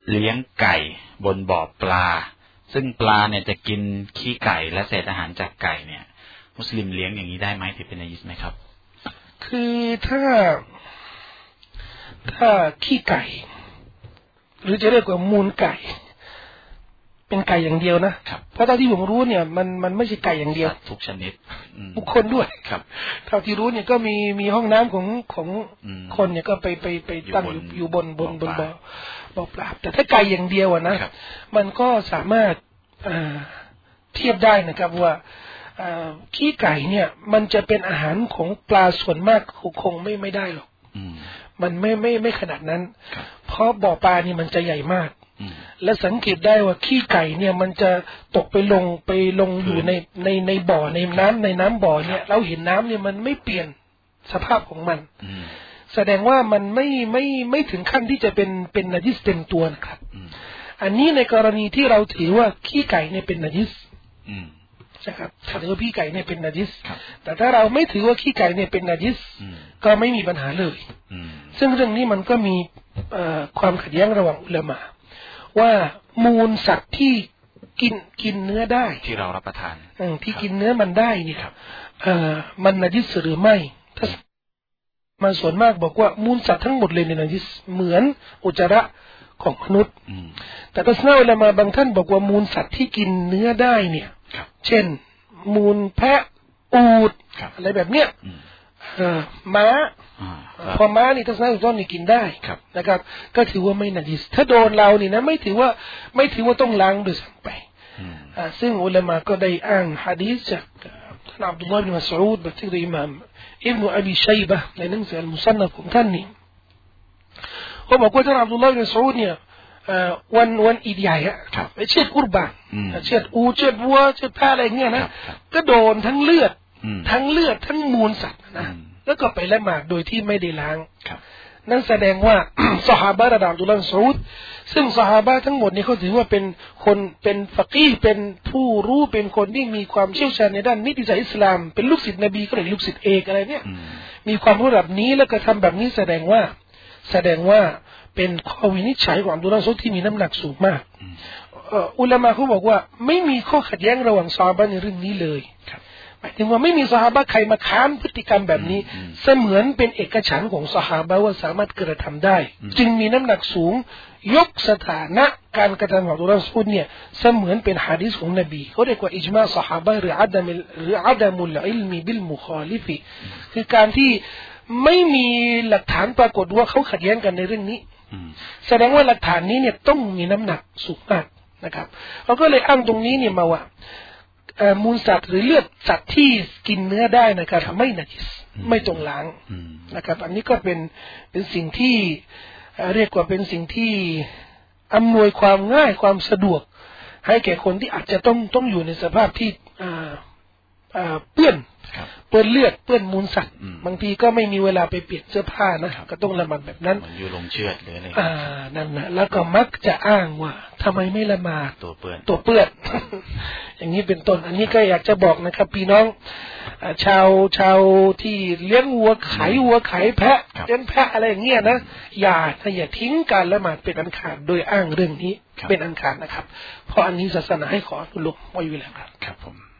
เลี้ยงไก่บนบ่อปลาซึ่งปลาเนี่ยจะกินขี้ไก่และเศษอาหารจากไก่เนี่ยมุสลิมเลี้ยงอย่างนี้ได้ไหมถือเป็นนาญิสไหมครับคือถ้าขี้ไก่หรือจะเรียกว่ามูลไก่เป็นไก่อย่างเดียวนะเพราะเท่าที่ผมรู้เนี่ยมันไม่ใช่ไก่อย่างเดียวทุกชนิดบุคคลด้วยครับเท่าที่รู้เนี่ยก็มีห้องน้ำของคนเนี่ยก็ไปตั้งอยู่บนบ่อปลาแต่ถ้าไก่อย่างเดียวอะนะมันก็สามารถเทียบได้นะครับว่าขี้ไก่เนี่ยมันจะเป็นอาหารของปลาส่วนมากคงไม่ได้หรอกมันไม่ขนาดนั้นเพราะบ่อปลานี่มันจะใหญ่มากและสังเกตได้ว่าขี้ไก่เนี่ยมันจะตกไปลงอยู่ในบ่อในน้ำบ่อเนี่ยเราเห็นน้ำเนี่ยมันไม่เปลี่ยนสภาพของมันแสดงว่ามันไม่ถึงขั้นที่จะเป็นนาญิสเต็มตัวนะครับอันนี้ในกรณีที่เราถือว่าขี้ไก่เนี่ยเป็นนาญิสนะครับถือว่าขี้ไก่เนี่ยเป็นนาญิสแต่ถ้าเราไม่ถือว่าขี้ไก่เนี่ยเป็นนาญิสก็ไม่มีปัญหาเลยซึ่งเรื่องนี้มันก็มีความขัดแย้งระหว่างอุลามะว่ามูลสัตว์ที่กินเนื้อได้ที่เรารับประทานที่กินเนื้อมันได้นี่มันนาญิสหรือไม่ถ้ามาส่วนมากบอกว่ามูลสัตว์ทั้งหมดเลยในนาญิสเหมือนอุจจาระของมนุษย์แต่ทัศนะอุลามะบางท่านบอกว่ามูลสัตว์ที่กินเนื้อได้เนี่ยเช่นมูลแพะอูฐอะไรแบบเนี้ยม้าพอม้านี่ทัศนะอุจจาระนี่กินได้นะครับก็ถือว่าไม่นาญิสถ้าโดนเรานี่นะไม่ถือว่าต้องล้างโดยซ้ำไปซึ่งอุลามะก็ได้อ้างหะดีษจากท่านอับดุลลอฮ์บินมัสอูดบันทึกโดยอิหม่ามอิบนุอบีชัยบะห์ในหนังสืออัลมุซันนัฟของท่านนี่เขาบอกว่าท่านอับดุลลอฮ์บินมัสอูดเนี่ยวันอีดใหญ่อะไปเชือดกุรบานเชือดอูเชือดวัวเชือดแพะอะไรเงี้ยนะก็โดนทั้งเลือดทั้งมูลสัตว์นะแล้วก็ไปละหมาดโดยที่ไม่ได้ล้างนั่นแสดงว่า ซอฮาบะห์ระดับอับดุลลอฮ์บินมัสอูดซึ่งซอฮาบะห์ทั้งหมดนี่เขาถือว่าเป็นคนเป็นฟะกีฮ์เป็นผู้รู้เป็นคนที่มีความเชี่ยวชาญในด้านนิติศาสตร์อิสลามเป็นลูกศิษย์นบีก็เลยลูกศิษย์เอกอะไรเนี่ยมีความรู้ระดับนี้แล้วก็ทำแบบนี้แสดงว่าเป็นข้อวินิจฉัยของอับดุลลอฮ์บินมัสอูดที่มีน้ำหนักสูงมากอุลามะเขาบอกว่าไม่มีข้อขัดแย้งระหว่างซอฮาบะห์ในเรื่องนี้เลยหมายถึงว่าไม่มีซอฮาบะห์ใครมาค้านพฤติกรรมแบบนี้เสมือนเป็นเอกฉันท์ของซอฮาบะห์ว่าสามารถกระทำได้จึงมีน้ำหนักสูงยกสถานะการกระทำของอับดุลลอฮ์บินมัสอูดเนี่ยเสมือนเป็นหะดีษของนบีเขาเรียกว่าอิจมาซอฮาบะห์หรืออะดามุลอิลมีบิลมุคอลิฟิคือการที่ไม่มีหลักฐานปรากฏว่าเขาขัดแย้งกันในเรื่องนี้แสดงว่าหลักฐานนี้เนี่ยต้องมีน้ำหนักสูงมากนะครับเขาก็เลยอ้างตรงนี้เนี่ยมาว่ามูลสัตว์หรือเลือดสัตว์ที่กินเนื้อได้นะครับไม่นาญิสไม่ต้องล้างนะครับอันนี้ก็เป็นสิ่งที่เรียกว่าเป็นสิ่งที่อำนวยความง่ายความสะดวกให้แก่คนที่อาจจะต้องอยู่ในสภาพที่เปื้อนเลือดเปื้อนมูลสัตว์บางทีก็ไม่มีเวลาไปเปลี่ยนเสื้อผ้านะก็ต้องละหมาดแบบนั้นมันอยู่ลงเชือดหรืออะไรนั่นนะแล้วก็มักจะอ้างว่าทำไมไม่ละหมาดตัวเปื้อน อย่างนี้เป็นต้นอันนี้ก็อยากจะบอกนะครับพี่น้องชาวที่เลี้ยงวัวขายแพะเลี้ยงแพะอะไรอย่างเงี้ยนะอย่าทิ้งการละหมาดเป็นอันขาดโดยอ้างเรื่องนี้เป็นอันขาดนะครับเพราะอันนี้ศาสนาให้ขออนุโลมไว้อยู่แล้วครับผม